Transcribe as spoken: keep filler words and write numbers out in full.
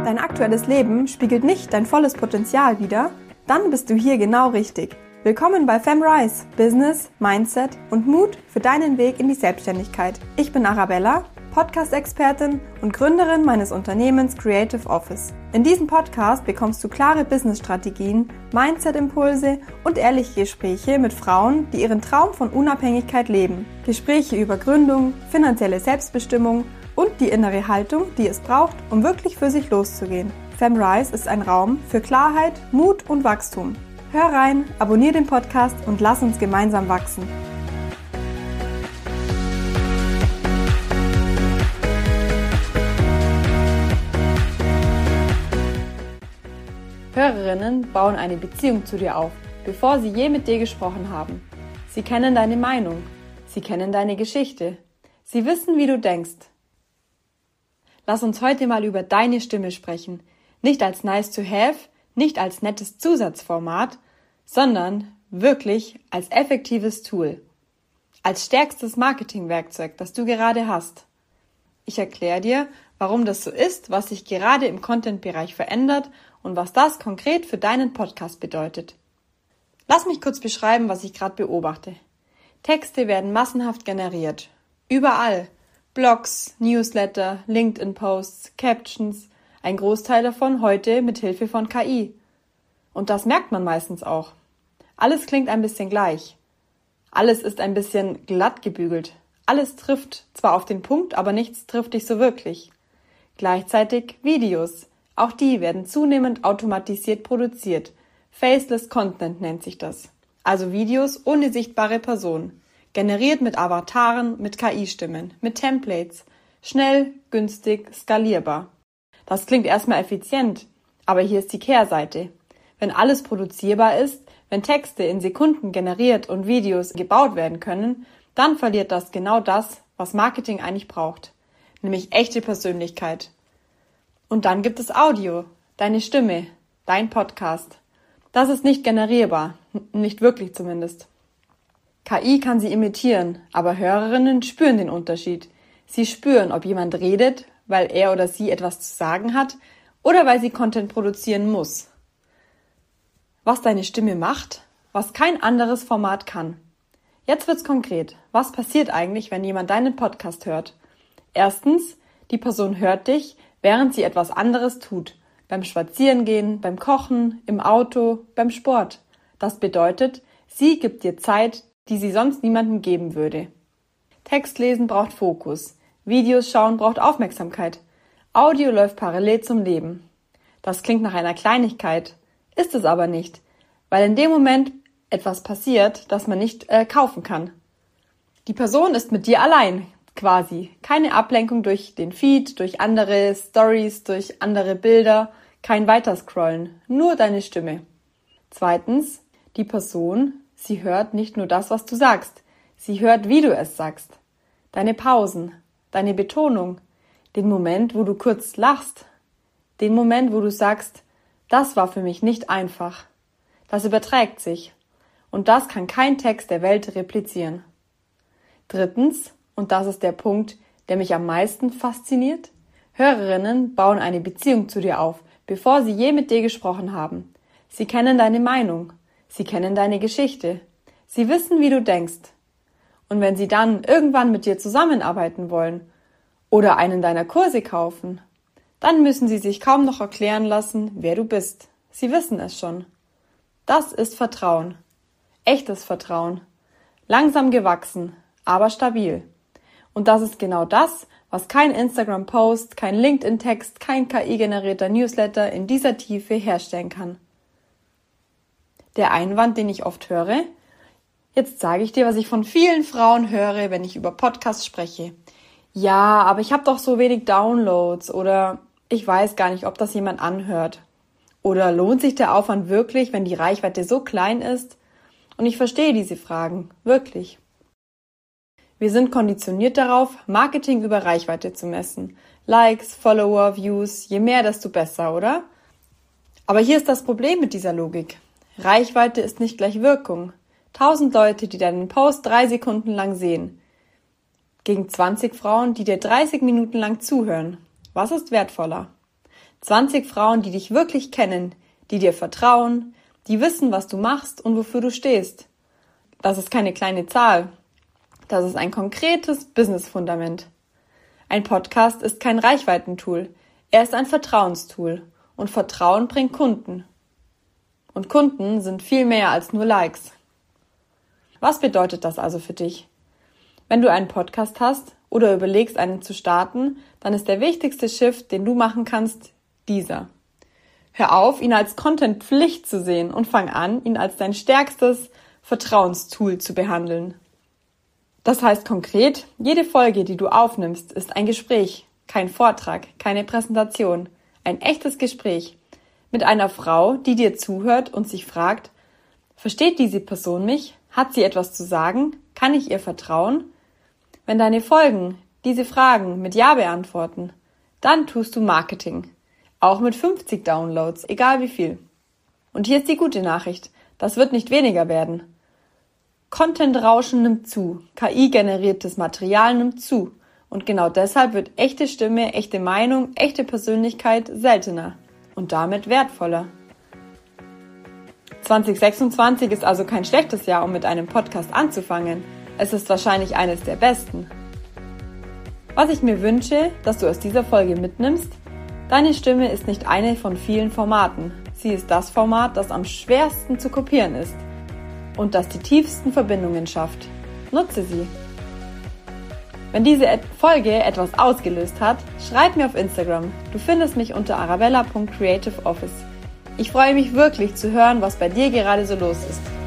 Dein aktuelles Leben spiegelt nicht dein volles Potenzial wider? Dann bist du hier genau richtig. Willkommen bei FemRise, Business, Mindset und Mut für deinen Weg in die Selbstständigkeit. Ich bin Arabella, Podcast-Expertin und Gründerin meines Unternehmens Creative Office. In diesem Podcast bekommst du klare Business-Strategien, Mindset-Impulse und ehrliche Gespräche mit Frauen, die ihren Traum von Unabhängigkeit leben. Gespräche über Gründung, finanzielle Selbstbestimmung und die innere Haltung, die es braucht, um wirklich für sich loszugehen. FemRise ist ein Raum für Klarheit, Mut und Wachstum. Hör rein, abonniere den Podcast und lass uns gemeinsam wachsen. Hörerinnen bauen eine Beziehung zu dir auf, bevor sie je mit dir gesprochen haben. Sie kennen deine Meinung, sie kennen deine Geschichte, sie wissen, wie du denkst. Lass uns heute mal über deine Stimme sprechen, nicht als nice to have, nicht als nettes Zusatzformat, sondern wirklich als effektives Tool, als stärkstes Marketingwerkzeug, das du gerade hast. Ich erkläre dir, warum das so ist, was sich gerade im Content-Bereich verändert und was das konkret für deinen Podcast bedeutet. Lass mich kurz beschreiben, was ich gerade beobachte. Texte werden massenhaft generiert. Überall. Blogs, Newsletter, LinkedIn-Posts, Captions, ein Großteil davon heute mit Hilfe von K I. Und das merkt man meistens auch. Alles klingt ein bisschen gleich. Alles ist ein bisschen glatt gebügelt. Alles trifft zwar auf den Punkt, aber nichts trifft dich so wirklich. Gleichzeitig Videos. Auch die werden zunehmend automatisiert produziert. Faceless Content nennt sich das. Also Videos ohne sichtbare Person. Generiert mit Avataren, mit K I-Stimmen, mit Templates. Schnell, günstig, skalierbar. Das klingt erstmal effizient, aber hier ist die Kehrseite. Wenn alles produzierbar ist, wenn Texte in Sekunden generiert und Videos gebaut werden können, dann verliert das genau das, was Marketing eigentlich braucht. Nämlich echte Persönlichkeit. Und dann gibt es Audio, deine Stimme, dein Podcast. Das ist nicht generierbar, nicht wirklich zumindest. K I kann sie imitieren, aber Hörerinnen spüren den Unterschied. Sie spüren, ob jemand redet, weil er oder sie etwas zu sagen hat oder weil sie Content produzieren muss. Was deine Stimme macht, was kein anderes Format kann. Jetzt wird's konkret. Was passiert eigentlich, wenn jemand deinen Podcast hört? Erstens, die Person hört dich, während sie etwas anderes tut. Beim Spazierengehen, beim Kochen, im Auto, beim Sport. Das bedeutet, sie gibt dir Zeit, die sie sonst niemandem geben würde. Textlesen braucht Fokus. Videos schauen braucht Aufmerksamkeit. Audio läuft parallel zum Leben. Das klingt nach einer Kleinigkeit, ist es aber nicht, weil in dem Moment etwas passiert, das man nicht äh, kaufen kann. Die Person ist mit dir allein, quasi. Keine Ablenkung durch den Feed, durch andere Stories, durch andere Bilder, kein Weiterscrollen, nur deine Stimme. Zweitens, die Person, sie hört nicht nur das, was du sagst, sie hört, wie du es sagst. Deine Pausen, deine Betonung, den Moment, wo du kurz lachst, den Moment, wo du sagst, das war für mich nicht einfach. Das überträgt sich. Und das kann kein Text der Welt replizieren. Drittens, und das ist der Punkt, der mich am meisten fasziniert, Hörerinnen bauen eine Beziehung zu dir auf, bevor sie je mit dir gesprochen haben. Sie kennen deine Meinung. Sie kennen deine Geschichte. Sie wissen, wie du denkst. Und wenn sie dann irgendwann mit dir zusammenarbeiten wollen oder einen deiner Kurse kaufen, dann müssen sie sich kaum noch erklären lassen, wer du bist. Sie wissen es schon. Das ist Vertrauen. Echtes Vertrauen. Langsam gewachsen, aber stabil. Und das ist genau das, was kein Instagram-Post, kein LinkedIn-Text, kein K I-generierter Newsletter in dieser Tiefe herstellen kann. Der Einwand, den ich oft höre, jetzt sage ich dir, was ich von vielen Frauen höre, wenn ich über Podcasts spreche. Ja, aber ich habe doch so wenig Downloads oder ich weiß gar nicht, ob das jemand anhört. Oder lohnt sich der Aufwand wirklich, wenn die Reichweite so klein ist? Und ich verstehe diese Fragen, wirklich. Wir sind konditioniert darauf, Marketing über Reichweite zu messen. Likes, Follower, Views, je mehr, desto besser, oder? Aber hier ist das Problem mit dieser Logik. Reichweite ist nicht gleich Wirkung. Tausend Leute, die deinen Post drei Sekunden lang sehen, gegen zwanzig Frauen, die dir dreißig Minuten lang zuhören. Was ist wertvoller? zwanzig Frauen, die dich wirklich kennen, die dir vertrauen, die wissen, was du machst und wofür du stehst. Das ist keine kleine Zahl. Das ist ein konkretes Business-Fundament. Ein Podcast ist kein Reichweitentool. Er ist ein Vertrauenstool. Und Vertrauen bringt Kunden. Und Kunden sind viel mehr als nur Likes. Was bedeutet das also für dich? Wenn du einen Podcast hast oder überlegst, einen zu starten, dann ist der wichtigste Shift, den du machen kannst, dieser. Hör auf, ihn als Content-Pflicht zu sehen und fang an, ihn als dein stärkstes Vertrauenstool zu behandeln. Das heißt konkret, jede Folge, die du aufnimmst, ist ein Gespräch, kein Vortrag, keine Präsentation, ein echtes Gespräch mit einer Frau, die dir zuhört und sich fragt, versteht diese Person mich? Hat sie etwas zu sagen? Kann ich ihr vertrauen? Wenn deine Folgen diese Fragen mit Ja beantworten, dann tust du Marketing. Auch mit fünfzig Downloads, egal wie viel. Und hier ist die gute Nachricht, das wird nicht weniger werden. Content-Rauschen nimmt zu, K I-generiertes Material nimmt zu. Und genau deshalb wird echte Stimme, echte Meinung, echte Persönlichkeit seltener und damit wertvoller. zwanzig sechsundzwanzig ist also kein schlechtes Jahr, um mit einem Podcast anzufangen. Es ist wahrscheinlich eines der besten. Was ich mir wünsche, dass du aus dieser Folge mitnimmst, deine Stimme ist nicht eine von vielen Formaten. Sie ist das Format, das am schwersten zu kopieren ist und das die tiefsten Verbindungen schafft. Nutze sie. Wenn diese Folge etwas ausgelöst hat, schreib mir auf Instagram. Du findest mich unter arabella punkt creative office. Ich freue mich wirklich zu hören, was bei dir gerade so los ist.